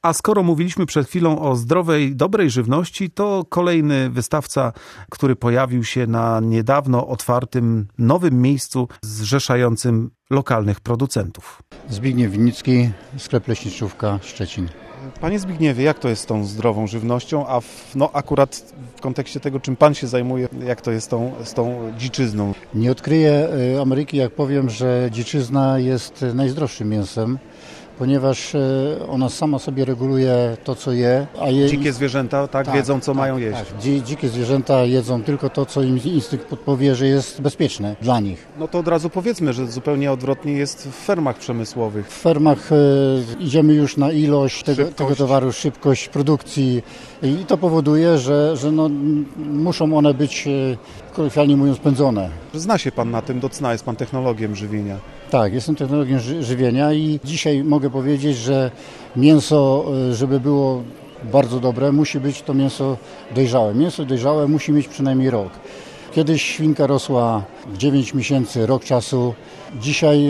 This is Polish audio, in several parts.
A skoro mówiliśmy przed chwilą o zdrowej, dobrej żywności, to kolejny wystawca, który pojawił się na niedawno otwartym nowym miejscu zrzeszającym lokalnych producentów. Zbigniew Winnicki, sklep Leśniczówka, Szczecin. Panie Zbigniewie, jak to jest z tą zdrową żywnością, a akurat w kontekście tego, czym pan się zajmuje, jak to jest z tą dziczyzną? Nie odkryję Ameryki, jak powiem, że dziczyzna jest najzdrowszym mięsem, ponieważ ona sama sobie reguluje to, co je. Dzikie zwierzęta wiedzą, co mają jeść. Tak. Dzikie zwierzęta jedzą tylko to, co im instynkt podpowie, że jest bezpieczne dla nich. No to od razu powiedzmy, że zupełnie odwrotnie jest w fermach przemysłowych. W fermach idziemy już na ilość tego towaru, szybkość produkcji i to powoduje, że muszą one być, kolokwialnie mówiąc, pędzone. Zna się pan na tym, do cna jest pan technologiem żywienia. Tak, jestem technologiem żywienia i dzisiaj mogę powiedzieć, że mięso, żeby było bardzo dobre, musi być to mięso dojrzałe. Mięso dojrzałe musi mieć przynajmniej rok. Kiedyś świnka rosła 9 miesięcy, rok czasu. Dzisiaj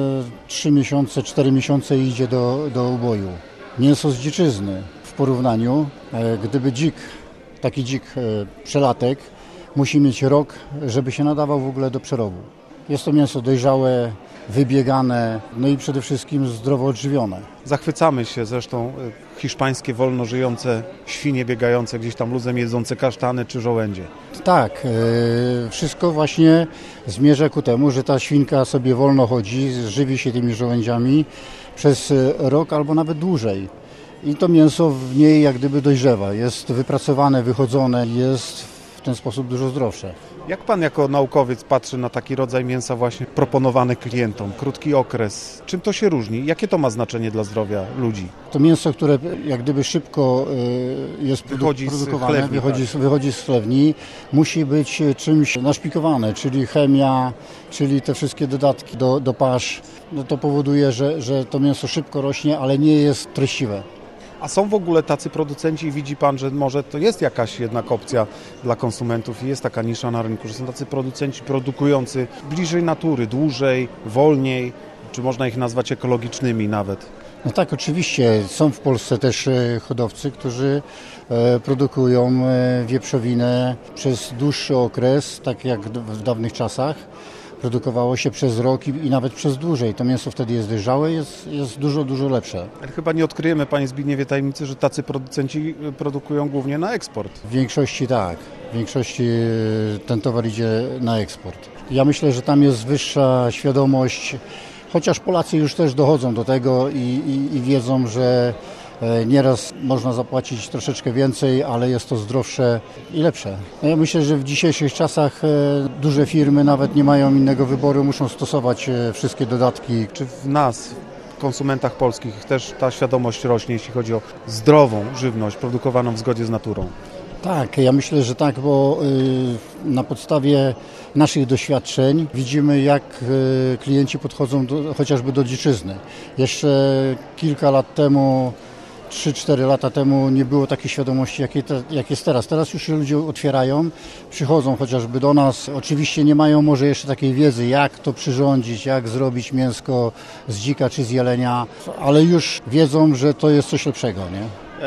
3 miesiące, 4 miesiące idzie do uboju. Mięso z dziczyzny w porównaniu, gdyby taki dzik przelatek, musi mieć rok, żeby się nadawał w ogóle do przerobu. Jest to mięso dojrzałe, wybiegane, no i przede wszystkim zdrowo odżywione. Zachwycamy się zresztą hiszpańskie wolno żyjące świnie biegające, gdzieś tam luzem jedzące kasztany czy żołędzie. Tak, wszystko właśnie zmierza ku temu, że ta świnka sobie wolno chodzi, żywi się tymi żołędziami przez rok albo nawet dłużej. I to mięso w niej jak gdyby dojrzewa, jest wypracowane, wychodzone, jest w ten sposób dużo zdrowsze. Jak pan jako naukowiec patrzy na taki rodzaj mięsa właśnie proponowany klientom? Krótki okres. Czym to się różni? Jakie to ma znaczenie dla zdrowia ludzi? To mięso, które jak gdyby szybko jest produkowane, wychodzi z chlewni, musi być czymś naszpikowane, czyli chemia, czyli te wszystkie dodatki do pasz. No to powoduje, że to mięso szybko rośnie, ale nie jest treściwe. A są w ogóle tacy producenci i widzi pan, że może to jest jakaś jednak opcja dla konsumentów i jest taka nisza na rynku, że są tacy producenci produkujący bliżej natury, dłużej, wolniej, czy można ich nazwać ekologicznymi nawet? No tak, oczywiście. Są w Polsce też hodowcy, którzy produkują wieprzowinę przez dłuższy okres, tak jak w dawnych czasach. Produkowało się przez rok i nawet przez dłużej. To mięso wtedy jest dojrzałe, jest dużo, dużo lepsze. Ale chyba nie odkryjemy, panie Zbigniewie, tajemnicy, że tacy producenci produkują głównie na eksport. W większości tak. W większości ten towar idzie na eksport. Ja myślę, że tam jest wyższa świadomość, chociaż Polacy już też dochodzą do tego i wiedzą, że nieraz można zapłacić troszeczkę więcej, ale jest to zdrowsze i lepsze. No ja myślę, że w dzisiejszych czasach duże firmy nawet nie mają innego wyboru, muszą stosować wszystkie dodatki. Czy w nas, konsumentach polskich, też ta świadomość rośnie, jeśli chodzi o zdrową żywność produkowaną w zgodzie z naturą? Tak, ja myślę, że tak, bo na podstawie naszych doświadczeń widzimy, jak klienci podchodzą chociażby do dziczyzny. Jeszcze kilka lat temu, 3-4 lata temu nie było takiej świadomości, jak jest teraz. Teraz już się ludzie otwierają, przychodzą chociażby do nas. Oczywiście nie mają może jeszcze takiej wiedzy, jak to przyrządzić, jak zrobić mięsko z dzika czy z jelenia, ale już wiedzą, że to jest coś lepszego, nie?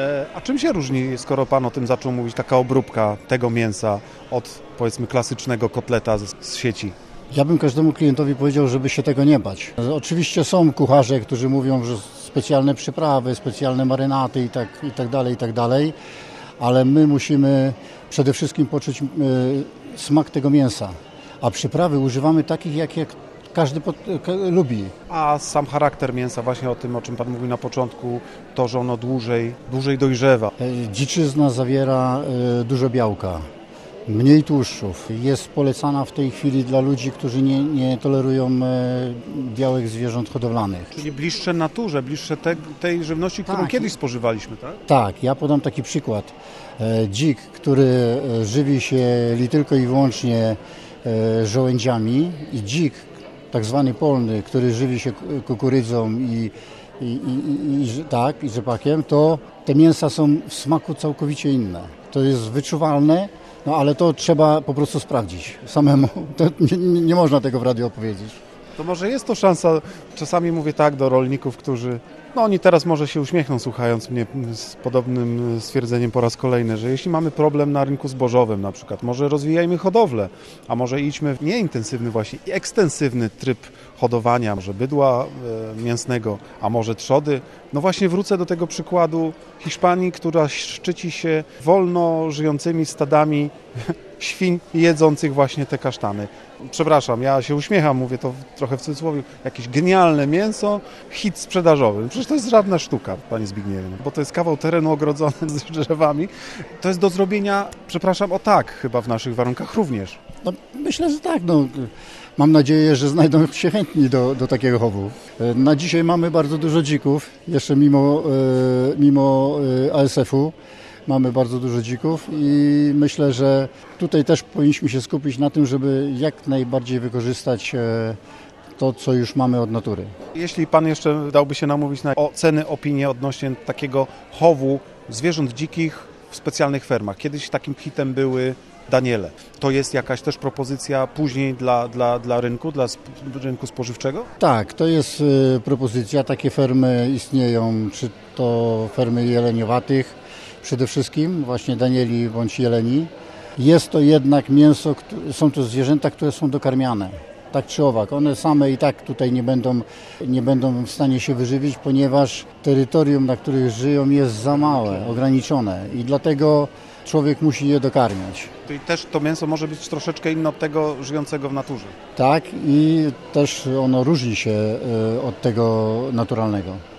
A czym się różni, skoro pan o tym zaczął mówić, taka obróbka tego mięsa od, powiedzmy, klasycznego kotleta z sieci? Ja bym każdemu klientowi powiedział, żeby się tego nie bać. Oczywiście są kucharze, którzy mówią, że specjalne przyprawy, specjalne marynaty i tak dalej, ale my musimy przede wszystkim poczuć smak tego mięsa, a przyprawy używamy takich, jak każdy lubi. A sam charakter mięsa, właśnie o tym, o czym pan mówił na początku, to, że ono dłużej dojrzewa. Dziczyzna zawiera dużo białka, mniej tłuszczów. Jest polecana w tej chwili dla ludzi, którzy nie tolerują białek zwierząt hodowlanych. Czyli bliższe naturze, bliższe tej żywności, którą kiedyś spożywaliśmy, tak? Tak, ja podam taki przykład. Dzik, który żywi się tylko i wyłącznie żołędziami i dzik, tak zwany polny, który żywi się kukurydzą i rzepakiem, to te mięsa są w smaku całkowicie inne. To jest wyczuwalne, no ale to trzeba po prostu sprawdzić samemu. To nie można tego w radiu opowiedzieć. To może jest to szansa, czasami mówię tak do rolników, którzy, no oni teraz może się uśmiechną słuchając mnie z podobnym stwierdzeniem po raz kolejny, że jeśli mamy problem na rynku zbożowym na przykład, może rozwijajmy hodowlę, a może idźmy w nieintensywny właśnie i ekstensywny tryb hodowania, może bydła mięsnego, a może trzody. No właśnie wrócę do tego przykładu Hiszpanii, która szczyci się wolno żyjącymi stadami świń jedzących właśnie te kasztany. Przepraszam, ja się uśmiecham, mówię to trochę w cudzysłowie, jakieś genialne mięso, hit sprzedażowy. Przecież to jest żadna sztuka, panie Zbigniewie, bo to jest kawał terenu ogrodzony z drzewami. To jest do zrobienia, przepraszam, o tak, chyba w naszych warunkach również. No, myślę, że tak. No. Mam nadzieję, że znajdą się chętni do takiego chowu. Na dzisiaj mamy bardzo dużo dzików, jeszcze mimo ASF-u. Mamy bardzo dużo dzików i myślę, że tutaj też powinniśmy się skupić na tym, żeby jak najbardziej wykorzystać to, co już mamy od natury. Jeśli pan jeszcze dałby się namówić na oceny, opinie odnośnie takiego chowu zwierząt dzikich w specjalnych fermach. Kiedyś takim hitem były daniele. To jest jakaś też propozycja później dla rynku spożywczego? Tak, to jest propozycja. Takie fermy istnieją, czy to fermy jeleniowatych, przede wszystkim właśnie danieli bądź jeleni. Jest to jednak mięso, są to zwierzęta, które są dokarmiane. Tak czy owak, one same i tak tutaj nie będą w stanie się wyżywić, ponieważ terytorium, na których żyją, jest za małe, ograniczone i dlatego człowiek musi je dokarmiać. Czyli też to mięso może być troszeczkę inne od tego żyjącego w naturze. Tak i też ono różni się od tego naturalnego.